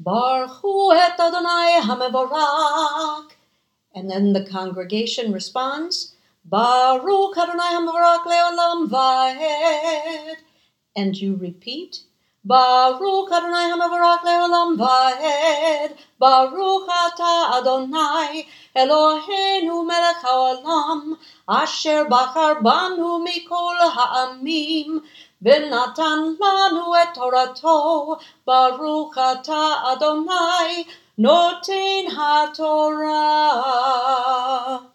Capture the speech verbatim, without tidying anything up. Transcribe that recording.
Baruch Hu et Adonai HaMevorach. And then the congregation responds, Baruch Adonai HaMevorach Leolam Vaed. And you repeat, Baruch Adonai HaMevorach Leolam Vaed. Baruch Ata Adonai Eloheinu Melech HaOlam Asher Bachar Banu Mikol Ha'amim V'natan Lanu Et Torato Baruch Ata Adonai Noten HaTorah.